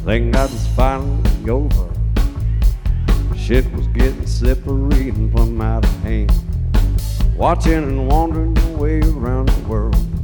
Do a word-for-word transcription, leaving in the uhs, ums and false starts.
Thank God it's finally over. Shit was getting slippery and plumb out of hand. Watching and wandering your way around the world.